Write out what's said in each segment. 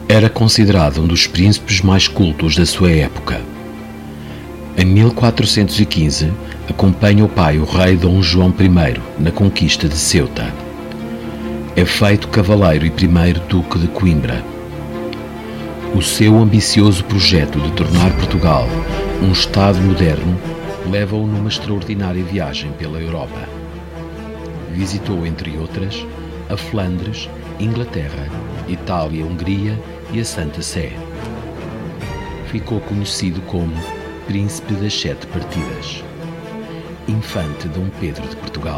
Era considerado um dos príncipes mais cultos da sua época. Em 1415, acompanha o pai, o rei Dom João I, na conquista de Ceuta. É feito cavaleiro e primeiro duque de Coimbra. O seu ambicioso projeto de tornar Portugal um Estado moderno leva-o numa extraordinária viagem pela Europa. Visitou, entre outras, a Flandres, Inglaterra, Itália, Hungria e a Santa Sé. Ficou conhecido como Príncipe das Sete Partidas, Infante Dom Pedro de Portugal.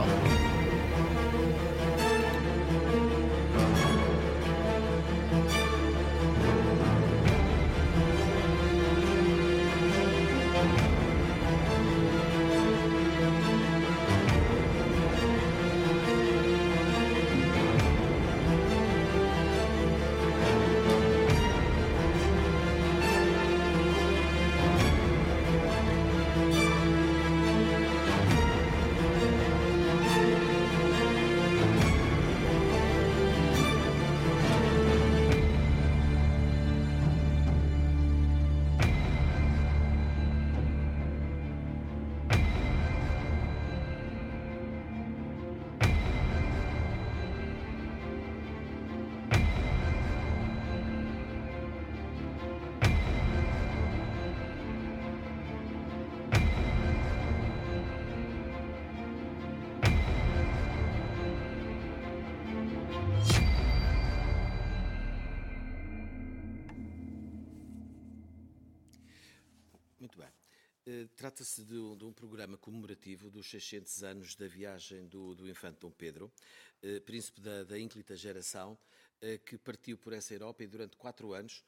Muito bem. Trata-se de um programa comemorativo dos 600 anos da viagem do infante Dom Pedro, príncipe da ínclita geração, que partiu por essa Europa e durante 4 anos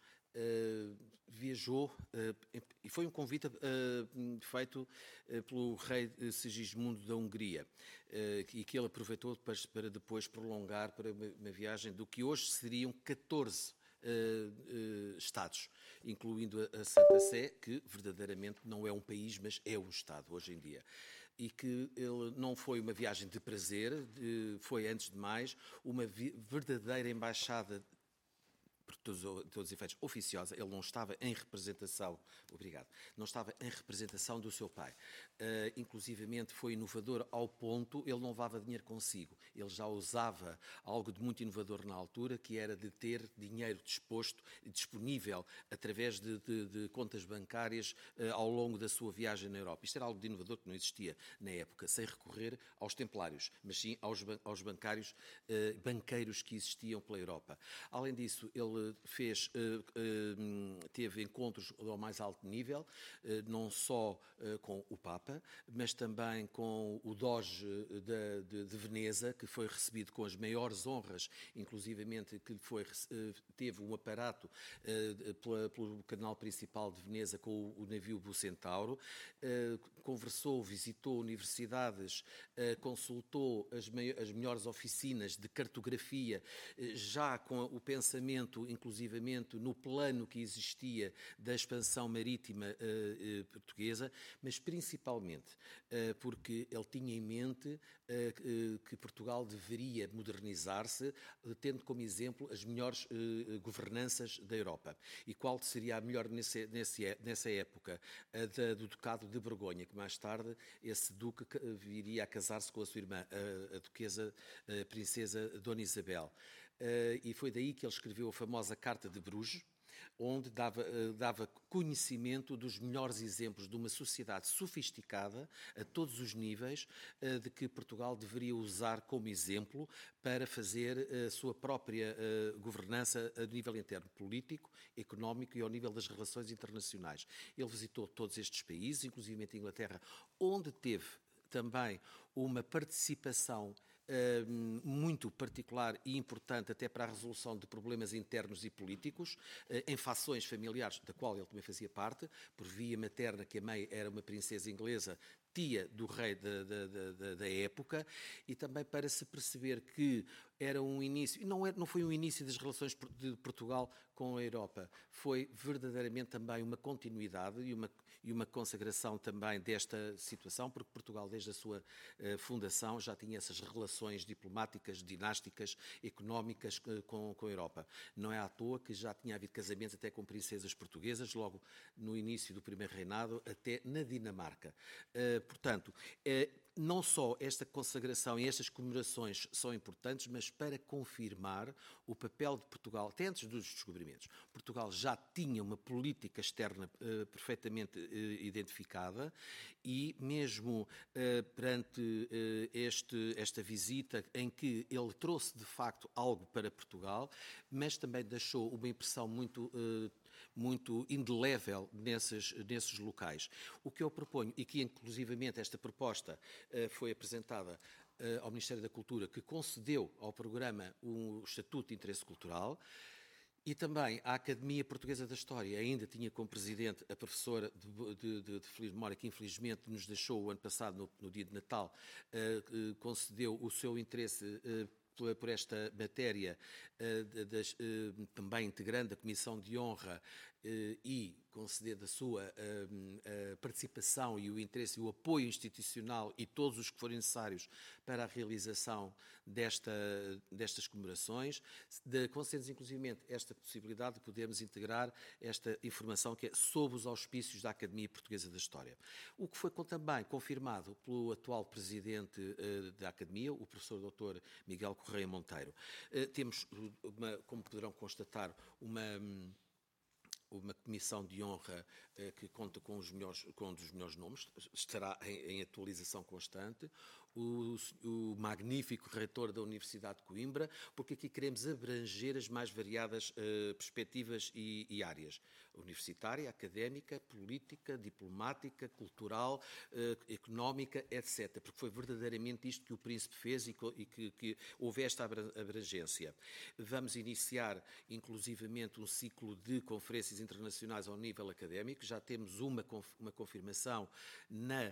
viajou, e foi um convite feito pelo rei Sigismundo da Hungria, e que ele aproveitou para depois prolongar para uma viagem do que hoje seriam 14 Estados, incluindo a Santa Sé, que verdadeiramente não é um país, mas é um Estado hoje em dia. E que ele não foi uma viagem de prazer, foi, antes de mais, uma verdadeira embaixada, por todos os efeitos, oficiosa. Ele não estava em representação, não estava em representação do seu pai. Inclusivamente foi inovador ao ponto, ele não levava dinheiro consigo. Ele já usava algo de muito inovador na altura, que era de ter dinheiro disponível através de contas bancárias ao longo da sua viagem na Europa. Isto era algo de inovador que não existia na época, sem recorrer aos templários, mas sim aos banqueiros que existiam pela Europa. Além disso, ele teve encontros ao mais alto nível, não só com o Papa, mas também com o Doge de Veneza, que foi recebido com as maiores honras, inclusivamente que teve um aparato pelo canal principal de Veneza com o navio Bucentauro, conversou, visitou universidades, consultou as melhores oficinas de cartografia, já com o pensamento, inclusivamente, no plano que existia da expansão marítima portuguesa, mas principalmente porque ele tinha em mente que Portugal deveria modernizar-se, tendo como exemplo as melhores governanças da Europa. E qual seria a melhor nessa época? A do Ducado de Borgonha, que mais tarde esse duque viria a casar-se com a sua irmã, a duquesa, a princesa Dona Isabel. E foi daí que ele escreveu a famosa Carta de Bruges, onde dava conhecimento dos melhores exemplos de uma sociedade sofisticada, a todos os níveis, de que Portugal deveria usar como exemplo para fazer a sua própria governança a nível interno, político, económico e ao nível das relações internacionais. Ele visitou todos estes países, inclusive a Inglaterra, onde teve também uma participação muito particular e importante até para a resolução de problemas internos e políticos, em fações familiares, da qual ele também fazia parte, por via materna, que a mãe era uma princesa inglesa, tia do rei da época, e também para se perceber que era um início, não foi um início das relações de Portugal com a Europa, foi verdadeiramente também uma continuidade e uma consagração também desta situação, porque Portugal, desde a sua fundação, já tinha essas relações diplomáticas, dinásticas, económicas com a Europa. Não é à toa que já tinha havido casamentos até com princesas portuguesas, logo no início do primeiro reinado, até na Dinamarca. Portanto, não só esta consagração e estas comemorações são importantes, mas para confirmar o papel de Portugal, até antes dos descobrimentos. Portugal já tinha uma política externa perfeitamente identificada e mesmo perante esta visita em que ele trouxe de facto algo para Portugal, mas também deixou uma impressão muito indelével nesses locais. O que eu proponho, e que inclusivamente esta proposta foi apresentada ao Ministério da Cultura, que concedeu ao programa o Estatuto de Interesse Cultural, e também a Academia Portuguesa da História ainda tinha como presidente a professora de feliz memória, que infelizmente nos deixou o ano passado, no dia de Natal, concedeu o seu interesse por esta matéria, também integrando a Comissão de Honra e conceder da sua participação e o interesse e o apoio institucional e todos os que forem necessários para a realização destas comemorações, concedendo inclusivamente esta possibilidade de podermos integrar esta informação que é sob os auspícios da Academia Portuguesa da História. O que foi também confirmado pelo atual presidente da Academia, o professor Dr. Miguel Correia Monteiro. Temos, como poderão constatar, uma comissão de honra que conta com um dos melhores nomes, estará em atualização constante, o magnífico reitor da Universidade de Coimbra, porque aqui queremos abranger as mais variadas perspectivas e áreas. Universitária, académica, política, diplomática, cultural, económica, etc. Porque foi verdadeiramente isto que o Príncipe fez e que houve esta abrangência. Vamos iniciar, inclusivamente, um ciclo de conferências internacionais ao nível académico. Já temos uma confirmação na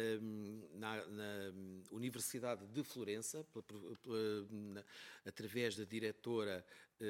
Universidade de Florença, através da diretora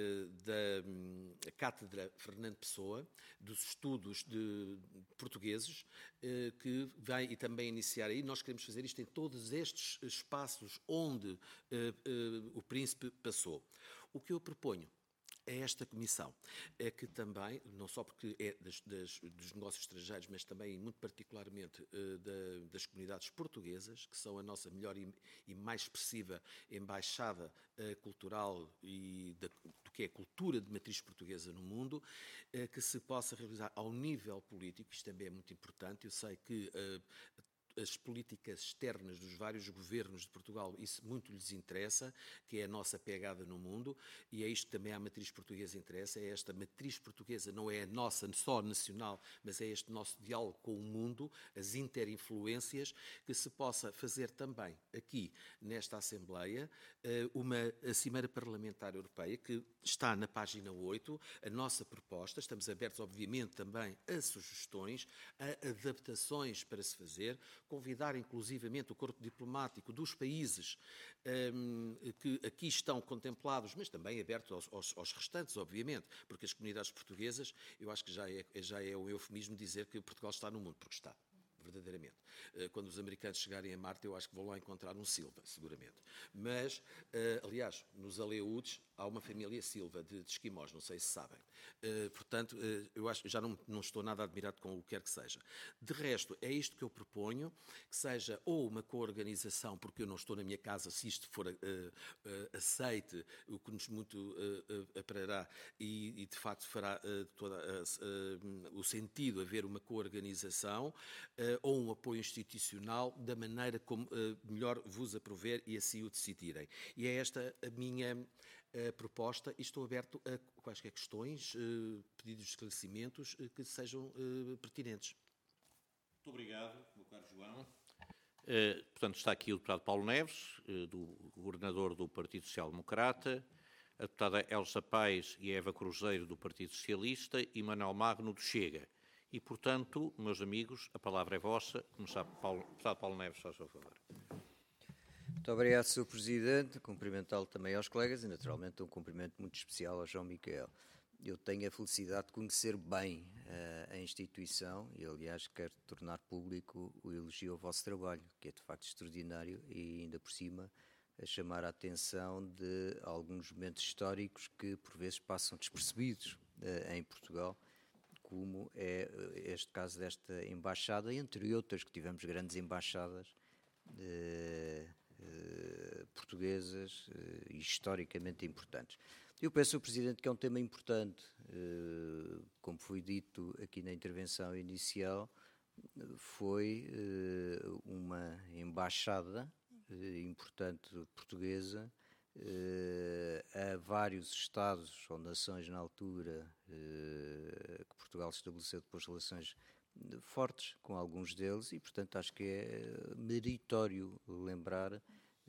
da Cátedra Fernando Pessoa, dos estudos portugueses, que vai e também iniciar aí. Nós queremos fazer isto em todos estes espaços onde o Príncipe passou. O que eu proponho a esta comissão é que também, não só porque é dos negócios estrangeiros, mas também muito particularmente das comunidades portuguesas, que são a nossa melhor e mais expressiva embaixada cultural e do que é a cultura de matriz portuguesa no mundo, que se possa realizar ao nível político. Isto também é muito importante. Eu sei que as políticas externas dos vários governos de Portugal, isso muito lhes interessa, que é a nossa pegada no mundo, e é isto que também a matriz portuguesa interessa. É esta matriz portuguesa, não é a nossa só nacional, mas é este nosso diálogo com o mundo, as interinfluências, que se possa fazer também aqui nesta Assembleia a Cimeira Parlamentar Europeia, que está na página 8, a nossa proposta. Estamos abertos, obviamente, também a sugestões, a adaptações para se fazer, convidar inclusivamente o corpo diplomático dos países que aqui estão contemplados, mas também abertos aos restantes, obviamente, porque as comunidades portuguesas, eu acho que já é um eufemismo dizer que Portugal está no mundo, porque está. Verdadeiramente. Quando os americanos chegarem a Marte, eu acho que vão lá encontrar um Silva, seguramente. Mas, aliás, nos Aleúdes há uma família Silva de esquimós, não sei se sabem. Portanto, eu acho, já não estou nada admirado com o que quer que seja. De resto, é isto que eu proponho, que seja ou uma coorganização, porque eu não estou na minha casa, se isto for aceite, o que nos muito aparará e de facto fará o sentido haver uma coorganização, ou um apoio institucional da maneira como melhor vos aprover e assim o decidirem. E é esta a minha proposta, e estou aberto a quaisquer questões, pedidos de esclarecimentos que sejam pertinentes. Muito obrigado, meu caro João. Portanto, está aqui o deputado Paulo Neves, do governador do Partido Social Democrata, a deputada Elsa Paes e a Eva Cruzeiro, do Partido Socialista, e Manuel Magno, do Chega. E, portanto, meus amigos, a palavra é vossa. Começar, deputado Paulo Neves, faz o favor. Muito obrigado, Sr. Presidente. Cumprimentá-lo também aos colegas e, naturalmente, um cumprimento muito especial ao João Micael. Eu tenho a felicidade de conhecer bem a instituição e, aliás, quero tornar público o elogio ao vosso trabalho, que é de facto extraordinário e, ainda por cima, a chamar a atenção de alguns momentos históricos que, por vezes, passam despercebidos em Portugal, como é este caso desta embaixada, entre outras, que tivemos grandes embaixadas portuguesas e historicamente importantes. Eu penso, Sr. Presidente, que é um tema importante, como foi dito aqui na intervenção inicial, foi uma embaixada importante portuguesa a vários Estados ou nações na altura que Portugal estabeleceu depois relações fortes com alguns deles e, portanto, acho que é meritório lembrar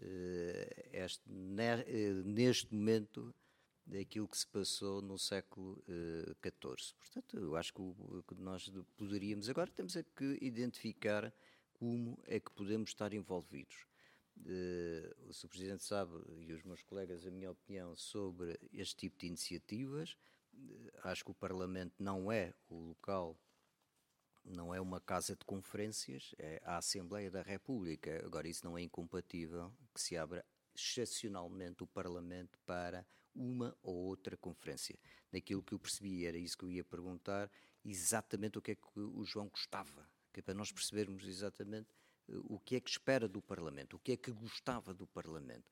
neste momento daquilo que se passou no século XIV. Portanto, eu acho que nós poderíamos, agora temos é que identificar como é que podemos estar envolvidos. O Sr. Presidente sabe, e os meus colegas, a minha opinião sobre este tipo de iniciativas. Acho que o Parlamento não é o local, não é uma casa de conferências, é a Assembleia da República. Agora, isso não é incompatível que se abra excepcionalmente o Parlamento para uma ou outra conferência. Daquilo que eu percebi, era isso que eu ia perguntar, exatamente o que é que o João gostava, que é para nós percebermos exatamente o que é que espera do Parlamento, o que é que gostava do Parlamento.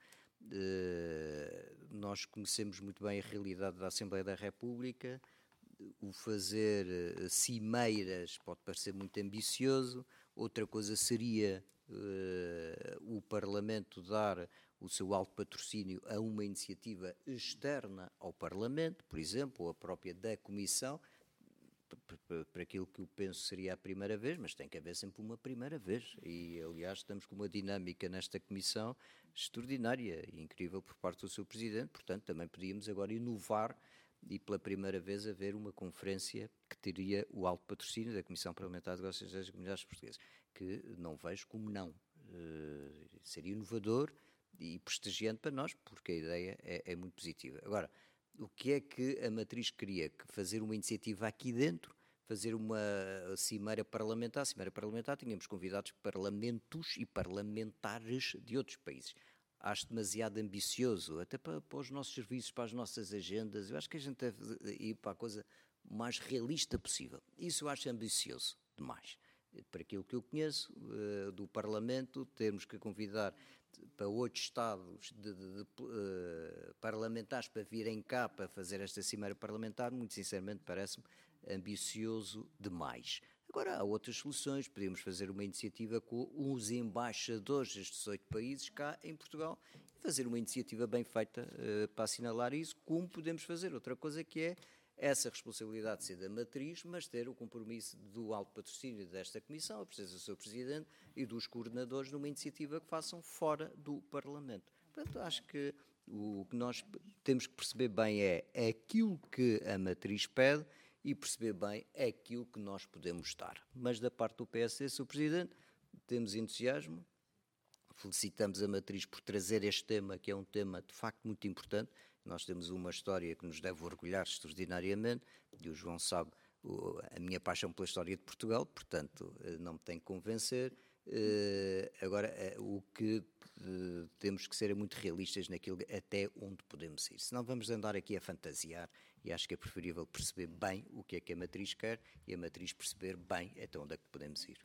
Nós conhecemos muito bem a realidade da Assembleia da República. O fazer cimeiras pode parecer muito ambicioso. Outra coisa seria o Parlamento dar o seu alto patrocínio a uma iniciativa externa ao Parlamento, por exemplo, ou a própria da Comissão, para aquilo que eu penso seria a primeira vez, mas tem que haver sempre uma primeira vez. E, aliás, estamos com uma dinâmica nesta Comissão extraordinária e incrível por parte do seu Presidente. Portanto, também podíamos agora inovar e, pela primeira vez, haver uma conferência que teria o alto patrocínio da Comissão Parlamentar de Negócios das Comunidades Portuguesas, que não vejo como não. Seria inovador e prestigiante para nós, porque a ideia é muito positiva. Agora, o que é que a Matriz queria? Fazer uma iniciativa aqui dentro, fazer uma cimeira parlamentar. A cimeira parlamentar tínhamos convidados parlamentos e parlamentares de outros países. Acho demasiado ambicioso, até para os nossos serviços, para as nossas agendas. Eu acho que a gente deve ir para a coisa mais realista possível. Isso eu acho ambicioso demais. Para aquilo que eu conheço do Parlamento, temos que convidar para outros Estados parlamentares para virem cá para fazer esta cimeira parlamentar, muito sinceramente parece-me ambicioso demais. Agora, há outras soluções, podemos fazer uma iniciativa com os embaixadores destes 8 países cá em Portugal e fazer uma iniciativa bem feita para assinalar isso, como podemos fazer outra coisa que é essa responsabilidade de ser da Matriz, mas ter o compromisso do alto patrocínio desta Comissão, a presença do seu Presidente e dos coordenadores numa iniciativa que façam fora do Parlamento. Portanto, acho que o que nós temos que perceber bem é aquilo que a Matriz pede e perceber bem aquilo que nós podemos dar. Mas da parte do PSD, Sr. Presidente, temos entusiasmo, felicitamos a Matriz por trazer este tema, que é um tema de facto muito importante. Nós temos uma história que nos deve orgulhar extraordinariamente, e o João sabe a minha paixão pela história de Portugal, portanto não me tem que convencer. Agora, o que temos que ser muito realistas naquilo até onde podemos ir. Senão vamos andar aqui a fantasiar, e acho que é preferível perceber bem o que é que a Matriz quer e a Matriz perceber bem até onde é que podemos ir.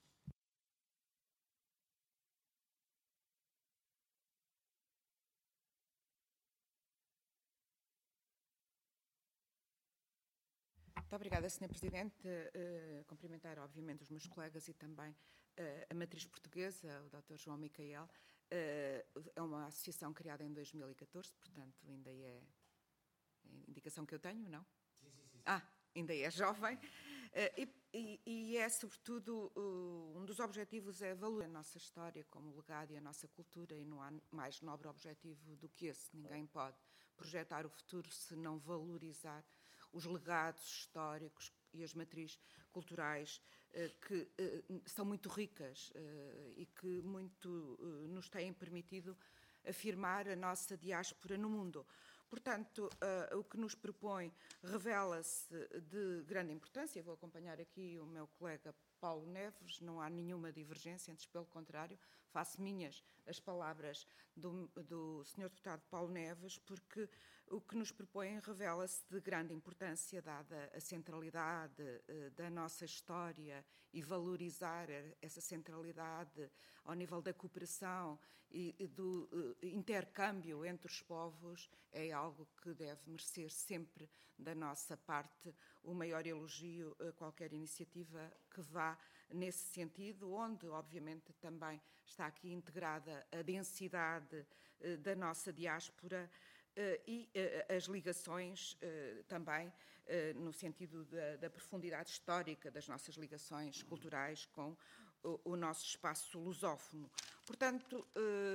Muito obrigada, Sr. Presidente. Cumprimentar, obviamente, os meus colegas e também a Matriz Portuguesa, o Dr. João Micael. É uma associação criada em 2014, portanto, ainda é a indicação que eu tenho, não? Sim. Ainda é jovem. E é, sobretudo, um dos objetivos é valorizar a nossa história como legado e a nossa cultura, e não há mais nobre objetivo do que esse. Ninguém pode projetar o futuro se não valorizar os legados históricos e as matrizes culturais que são muito ricas e que muito nos têm permitido afirmar a nossa diáspora no mundo. Portanto, o que nos propõe revela-se de grande importância. Vou acompanhar aqui o meu colega Paulo Neves, não há nenhuma divergência, antes pelo contrário, faço minhas as palavras do Sr. Deputado Paulo Neves, porque o que nos propõe revela-se de grande importância, dada a centralidade da nossa história e valorizar essa centralidade ao nível da cooperação e do intercâmbio entre os povos, é algo que deve merecer sempre da nossa parte o maior elogio a qualquer iniciativa que vá nesse sentido, onde, obviamente, também está aqui integrada a densidade da nossa diáspora e as ligações também no sentido da profundidade histórica das nossas ligações culturais com o nosso espaço lusófono. Portanto,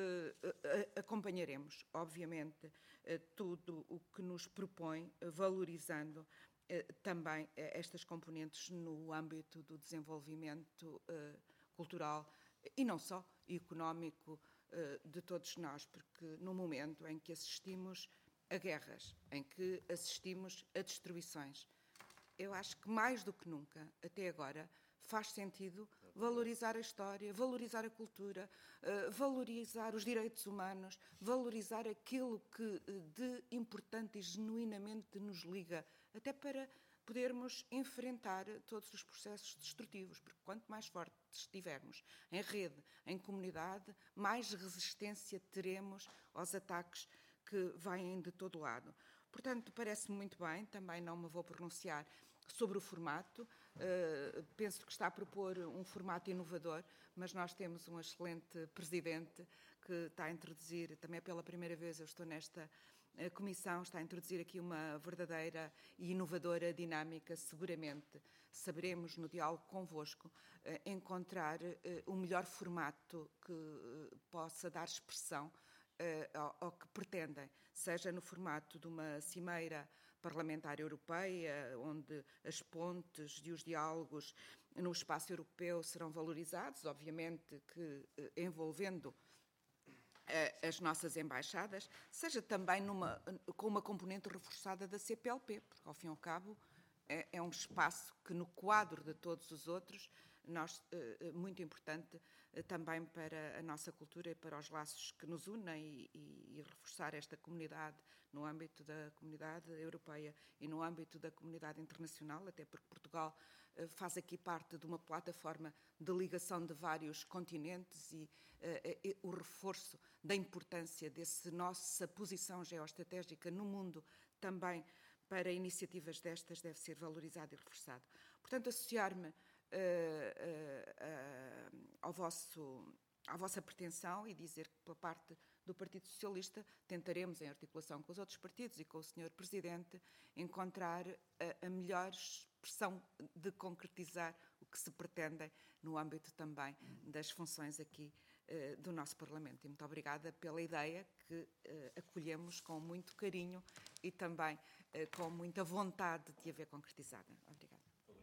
acompanharemos, obviamente, tudo o que nos propõe, valorizando também estas componentes no âmbito do desenvolvimento cultural e não só, económico de todos nós, porque no momento em que assistimos a guerras, em que assistimos a destruições, eu acho que mais do que nunca, até agora, faz sentido valorizar a história, valorizar a cultura, valorizar os direitos humanos, valorizar aquilo que de importante e genuinamente nos liga, até para podermos enfrentar todos os processos destrutivos, porque quanto mais fortes estivermos em rede, em comunidade, mais resistência teremos aos ataques que vêm de todo lado. Portanto, parece-me muito bem, também não me vou pronunciar sobre o formato, penso que está a propor um formato inovador, mas nós temos um excelente presidente que está a introduzir, também pela primeira vez eu estou nesta comissão, está a introduzir aqui uma verdadeira e inovadora dinâmica. Seguramente saberemos no diálogo convosco encontrar o melhor formato que possa dar expressão ao que pretendem, seja no formato de uma cimeira parlamentar europeia, onde as pontes e os diálogos no espaço europeu serão valorizados, obviamente que envolvendo as nossas embaixadas, seja também com uma componente reforçada da CPLP, porque, ao fim e ao cabo, é um espaço que, no quadro de todos os outros, muito importante também para a nossa cultura e para os laços que nos unem e reforçar esta comunidade no âmbito da comunidade europeia e no âmbito da comunidade internacional, até porque Portugal faz aqui parte de uma plataforma de ligação de vários continentes e o reforço da importância dessa nossa posição geoestratégica no mundo também para iniciativas destas deve ser valorizado e reforçado. Portanto, associar-me à vossa pretensão e dizer que, pela parte do Partido Socialista, tentaremos, em articulação com os outros partidos e com o Sr. Presidente, encontrar a melhor expressão de concretizar o que se pretende no âmbito também das funções aqui do nosso Parlamento. E muito obrigada pela ideia que acolhemos com muito carinho e também com muita vontade de a ver concretizada. Obrigada.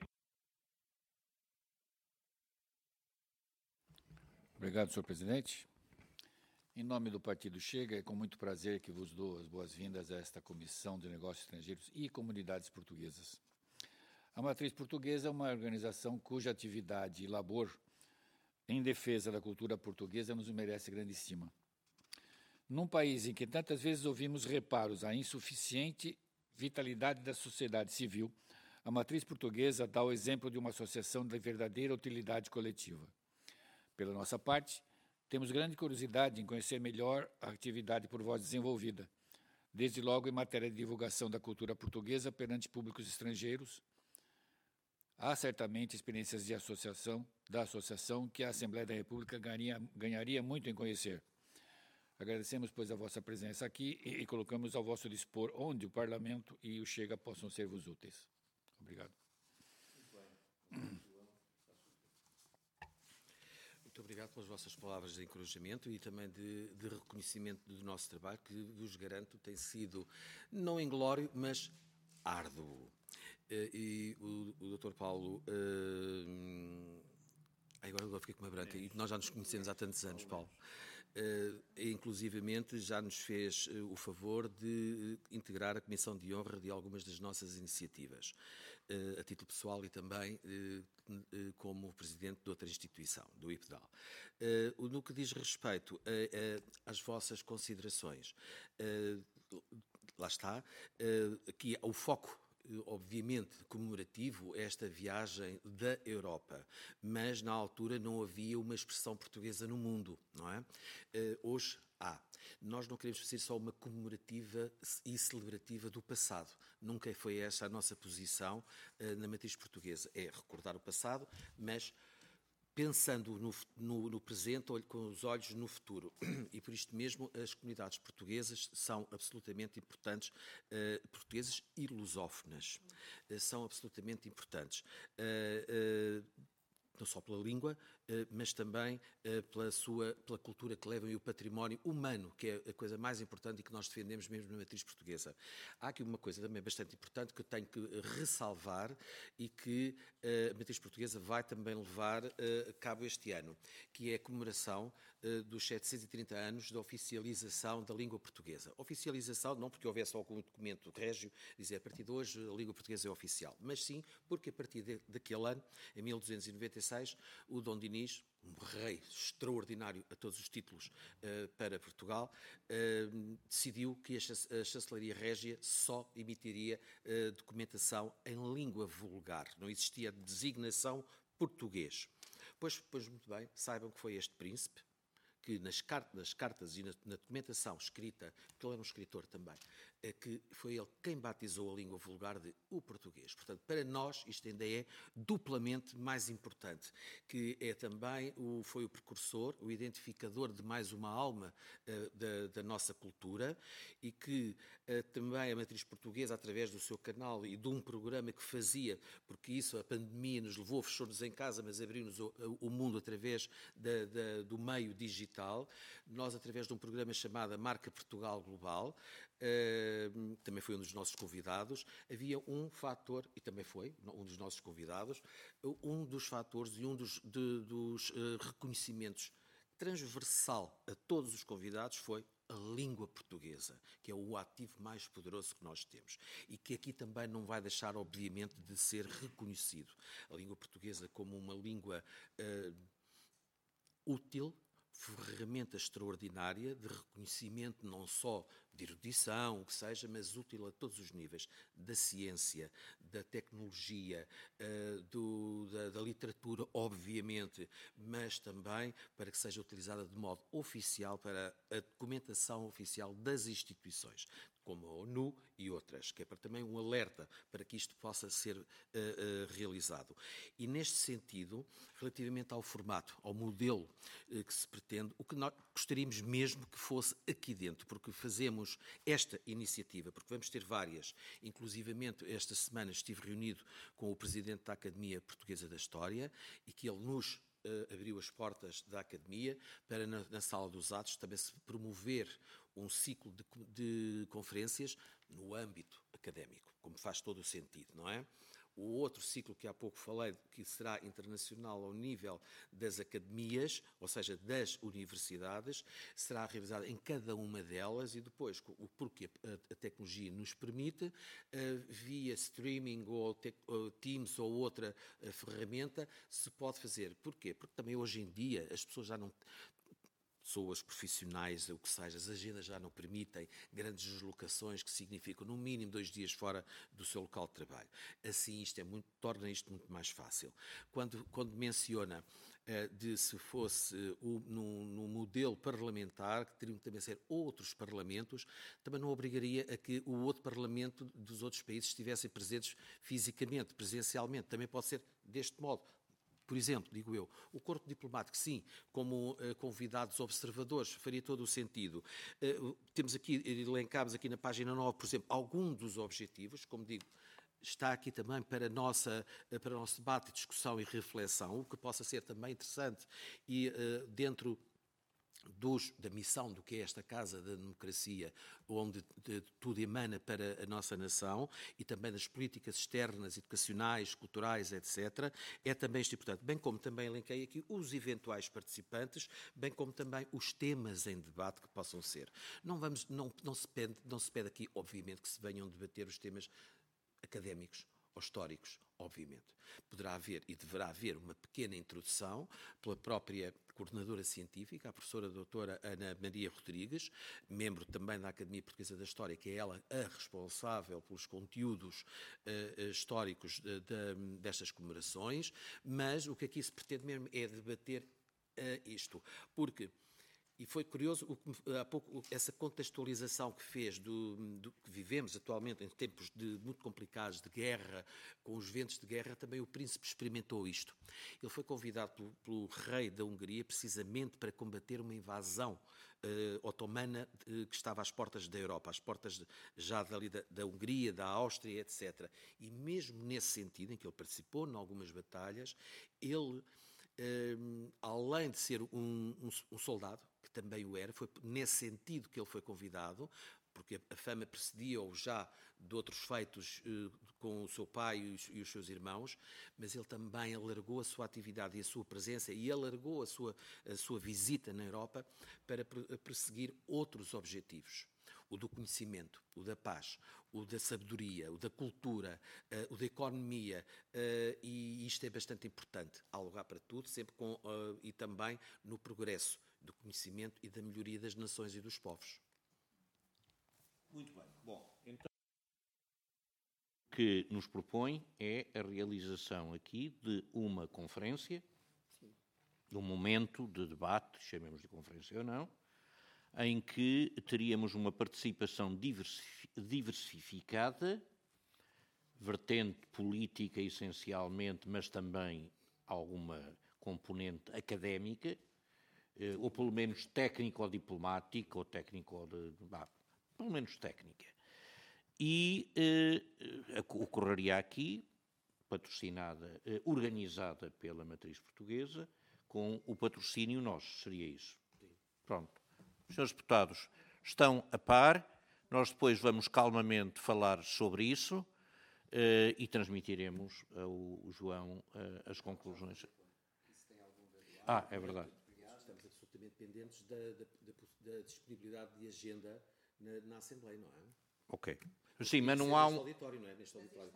Obrigado, senhor presidente. Em nome do Partido Chega, é com muito prazer que vos dou as boas-vindas a esta Comissão de Negócios Estrangeiros e Comunidades Portuguesas. A Matriz Portuguesa é uma organização cuja atividade e labor em defesa da cultura portuguesa nos merece grande estima. Num país em que tantas vezes ouvimos reparos à insuficiente vitalidade da sociedade civil, a Matriz Portuguesa dá o exemplo de uma associação de verdadeira utilidade coletiva. Pela nossa parte, temos grande curiosidade em conhecer melhor a atividade por vós desenvolvida, desde logo em matéria de divulgação da cultura portuguesa perante públicos estrangeiros. Há certamente experiências da associação que a Assembleia da República ganharia muito em conhecer. Agradecemos, pois, a vossa presença aqui e colocamos ao vosso dispor onde o Parlamento e o Chega possam ser-vos úteis. Obrigado. Muito obrigado pelas vossas palavras de encorajamento e também de reconhecimento do nosso trabalho, que vos garanto tem sido não inglório, mas árduo. E o Dr. Paulo, agora eu fiquei com uma branca, e nós já nos conhecemos há tantos anos, Paulo. Inclusivamente já nos fez o favor de integrar a Comissão de Honra de algumas das nossas iniciativas, a título pessoal e também como presidente de outra instituição, do IPDAL. No que diz respeito às vossas considerações, lá está, aqui o foco, obviamente, comemorativo, esta viagem da Europa, mas na altura não havia uma expressão portuguesa no mundo, não é? Hoje há. Nós não queremos ser só uma comemorativa e celebrativa do passado. Nunca foi essa a nossa posição na matriz portuguesa. É recordar o passado, mas pensando no presente, com os olhos no futuro. E por isto mesmo as comunidades portuguesas são absolutamente importantes, portuguesas e lusófonas, são absolutamente importantes. Não só pela língua, mas também pela cultura que levam e o património humano, que é a coisa mais importante e que nós defendemos mesmo na matriz portuguesa. Há aqui uma coisa também bastante importante que eu tenho que ressalvar e que a matriz portuguesa vai também levar a cabo este ano, que é a comemoração dos 730 anos da oficialização da língua portuguesa. Oficialização não porque houvesse algum documento régio, dizer a partir de hoje a língua portuguesa é oficial, mas sim porque a partir daquele ano, em 1296, o Dom Dinis, um rei extraordinário a todos os títulos para Portugal, decidiu que a Chancelaria Régia só emitiria documentação em língua vulgar. Não existia designação português. Pois muito bem, saibam que foi este príncipe que nas cartas e na documentação escrita, porque ele era um escritor também, que foi ele quem batizou a língua vulgar de o português. Portanto, para nós isto ainda é duplamente mais importante, que é também foi o precursor, o identificador de mais uma alma da nossa cultura e que também a matriz portuguesa, através do seu canal e de um programa que fazia, porque isso a pandemia nos levou, fechou-nos em casa, mas abriu-nos o mundo através do meio digital. Nós, através de um programa chamado Marca Portugal Global, também foi um dos nossos convidados, havia um fator, e também foi um dos nossos convidados, um dos fatores e um dos reconhecimentos transversal a todos os convidados foi a língua portuguesa, que é o ativo mais poderoso que nós temos e que aqui também não vai deixar, obviamente, de ser reconhecido. A língua portuguesa como uma língua útil, ferramenta extraordinária de reconhecimento não só de erudição, o que seja, mas útil a todos os níveis, da ciência, da tecnologia, da literatura, obviamente, mas também para que seja utilizada de modo oficial para a documentação oficial das instituições, como a ONU e outras, que é para também um alerta para que isto possa ser realizado. E neste sentido, relativamente ao formato, ao modelo que se pretende, o que nós gostaríamos mesmo que fosse aqui dentro, porque fazemos esta iniciativa, porque vamos ter várias, inclusivamente esta semana estive reunido com o Presidente da Academia Portuguesa da História e que ele nos abriu as portas da Academia para na Sala dos Atos também se promover um ciclo de conferências no âmbito académico, como faz todo o sentido, não é? O outro ciclo que há pouco falei, que será internacional ao nível das academias, ou seja, das universidades, será realizado em cada uma delas e depois, porque a tecnologia nos permite, via streaming ou Teams ou outra ferramenta, se pode fazer. Porquê? Porque também hoje em dia as pessoas já não... pessoas profissionais, o que seja, as agendas já não permitem grandes deslocações que significam no mínimo 2 dias fora do seu local de trabalho. Assim, torna isto muito mais fácil. Quando menciona de se fosse no modelo parlamentar, que teriam que também ser outros parlamentos, também não obrigaria a que o outro parlamento dos outros países estivessem presentes fisicamente, presencialmente. Também pode ser deste modo. Por exemplo, digo eu, o corpo diplomático, sim, como convidados observadores, faria todo o sentido. Temos aqui, elencámos aqui na página 9, por exemplo, algum dos objetivos, como digo, está aqui também para o nosso debate, discussão e reflexão, o que possa ser também interessante e dentro da missão do que é esta Casa da Democracia, onde tudo emana para a nossa nação, e também das políticas externas, educacionais, culturais, etc., é também isto importante. Bem como também elenquei aqui os eventuais participantes, bem como também os temas em debate que possam ser. Não se pede aqui, obviamente, que se venham debater os temas académicos ou históricos, obviamente. Poderá haver e deverá haver uma pequena introdução pela própria coordenadora científica, a professora doutora Ana Maria Rodrigues, membro também da Academia Portuguesa da História, que é ela a responsável pelos conteúdos históricos destas comemorações, mas o que aqui se pretende mesmo é debater isto, porque... E foi curioso, há pouco, essa contextualização que fez do que vivemos atualmente em tempos muito complicados de guerra, com os ventos de guerra, também o príncipe experimentou isto. Ele foi convidado pelo rei da Hungria precisamente para combater uma invasão otomana que estava às portas da Europa, às portas já da Hungria, da Áustria, etc. E mesmo nesse sentido, em que ele participou em algumas batalhas, ele... além de ser um soldado, que também o era, foi nesse sentido que ele foi convidado, porque a fama precedia-o já de outros feitos com o seu pai e os seus irmãos, mas ele também alargou a sua atividade e a sua presença e alargou a sua visita na Europa para perseguir outros objetivos. O do conhecimento, o da paz, o da sabedoria, o da cultura, o da economia, e isto é bastante importante. Há lugar para tudo, sempre e também no progresso do conhecimento e da melhoria das nações e dos povos. Muito bem. Bom, então o que nos propõe é a realização aqui de uma conferência, de um momento de debate, chamemos de conferência ou não, em que teríamos uma participação diversificada, vertente política essencialmente, mas também alguma componente académica, ou pelo menos técnico-diplomática, ou pelo menos técnica. E ocorreria aqui, patrocinada, organizada pela matriz portuguesa, com o patrocínio nosso, seria isso. Pronto. Os senhores deputados estão a par, nós depois vamos calmamente falar sobre isso e transmitiremos ao João as conclusões. É verdade. Estamos absolutamente pendentes da disponibilidade de agenda na Assembleia, não é? Ok. Sim, mas não há um... auditório, não é? Neste auditório.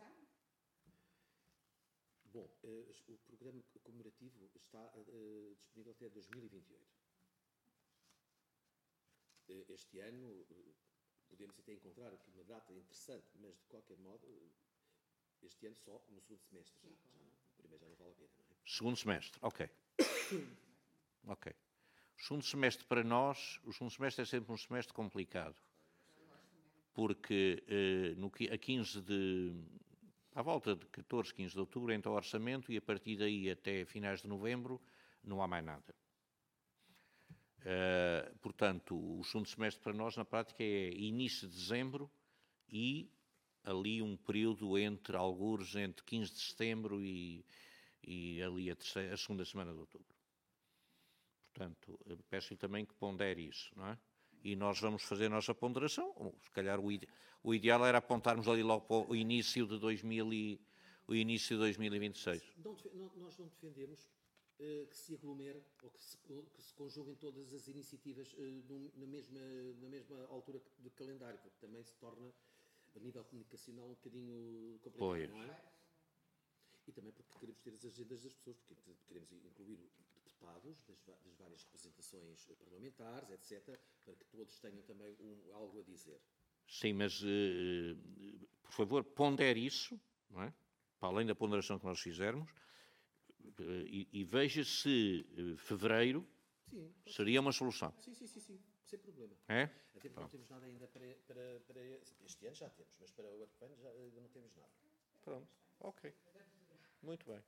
Bom, o programa comemorativo está disponível até 2028. Este ano podemos até encontrar aqui uma data interessante, mas de qualquer modo, este ano só no segundo semestre. O primeiro já não vale a pena, não é? Segundo semestre, ok. Ok. O segundo semestre para nós, o segundo semestre é sempre um semestre complicado, porque à volta de 14, 15 de outubro entra o orçamento e a partir daí até finais de novembro não há mais nada. Portanto, o segundo semestre para nós, na prática, é início de dezembro e ali um período entre 15 de setembro e ali a segunda semana de outubro. Portanto, peço-lhe também que pondere isso, não é? E nós vamos fazer a nossa ponderação. Se calhar o ideal era apontarmos ali logo para o início de 2026. Nós não defendemos que se aglomere ou que se conjuguem todas as iniciativas na mesma altura de calendário, porque também se torna, a nível comunicacional, um bocadinho complicado, não é? E também porque queremos ter as agendas das pessoas, porque queremos incluir deputados das várias representações parlamentares, etc., para que todos tenham também algo a dizer. Sim, mas, por favor, pondere isso, não é? Para além da ponderação que nós fizermos, e veja se fevereiro seria uma solução. Sim, sem problema. É? Até porque não temos nada ainda para este ano, já temos, mas para o outro ano ainda não temos nada. Pronto, ok. Muito bem.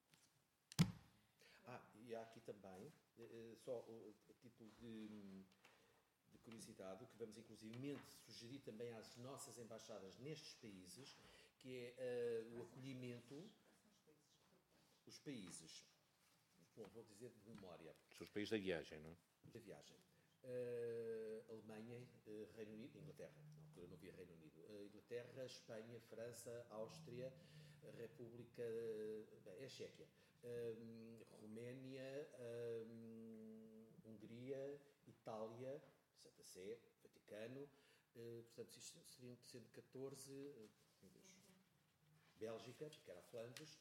E há aqui também, só a título de curiosidade, o que vamos inclusivamente sugerir também às nossas embaixadas nestes países, que é o acolhimento. Os países, bom, vou dizer de memória. São os países da viagem, não é? Da viagem. Alemanha, Reino Unido, Inglaterra. Na altura não havia Reino Unido. Inglaterra, Espanha, França, Áustria, República, é Chequia, Roménia, Hungria, Itália, Santa Sé, Vaticano, portanto, isto seriam sendo 14, Bélgica, que era a Flandres,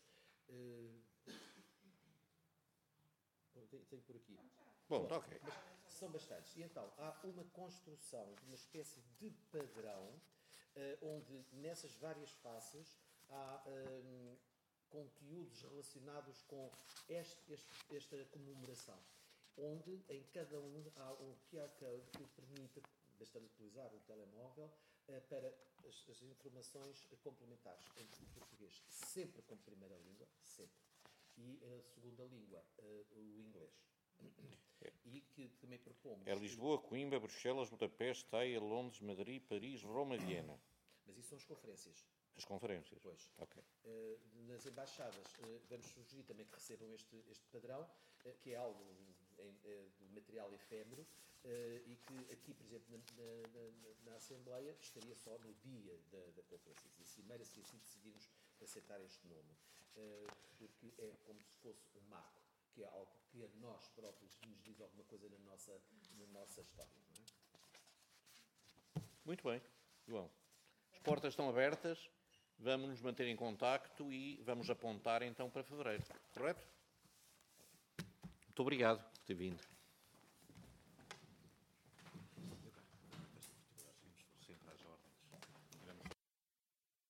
tenho por aqui. Bom, está ok. São bastantes. E então, há uma construção de uma espécie de padrão, onde nessas várias faces há conteúdos relacionados com esta comemoração, onde em cada um há um QR Code que permite, bastante utilizar o telemóvel, para as informações complementares em português, sempre como primeira língua, sempre, e a segunda língua, o inglês. E que também propomos... É Lisboa, Coimbra, Bruxelas, Budapeste, Haia, Londres, Madrid, Paris, Roma, Viena. Mas isso são as conferências. As conferências? Pois. Ok. Nas embaixadas, vamos sugerir também que recebam este padrão, que é algo de material efêmero, e que aqui, por exemplo, na Assembleia, estaria só no dia da conferência. E cimeira, se assim decidirmos aceitar este nome. Porque é como se fosse um marco, que é algo que a nós próprios nos diz alguma coisa na nossa história. Não é? Muito bem, João. As portas estão abertas, vamos nos manter em contacto e vamos apontar então para fevereiro, correto? Muito obrigado por ter vindo.